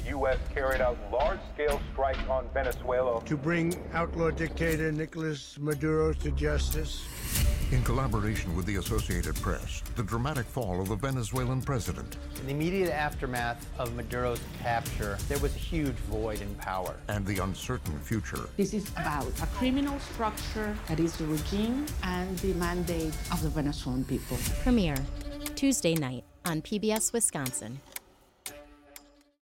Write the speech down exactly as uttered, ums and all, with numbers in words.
U S carried out large-scale strikes on Venezuela to bring outlaw dictator Nicolas Maduro to justice. In collaboration with the Associated Press, the dramatic fall of the Venezuelan president. In the immediate aftermath of Maduro's capture, there was a huge void in power. And the uncertain future. This is about a criminal structure that is the regime and the mandate of the Venezuelan people. Premiere, Tuesday night on P B S Wisconsin.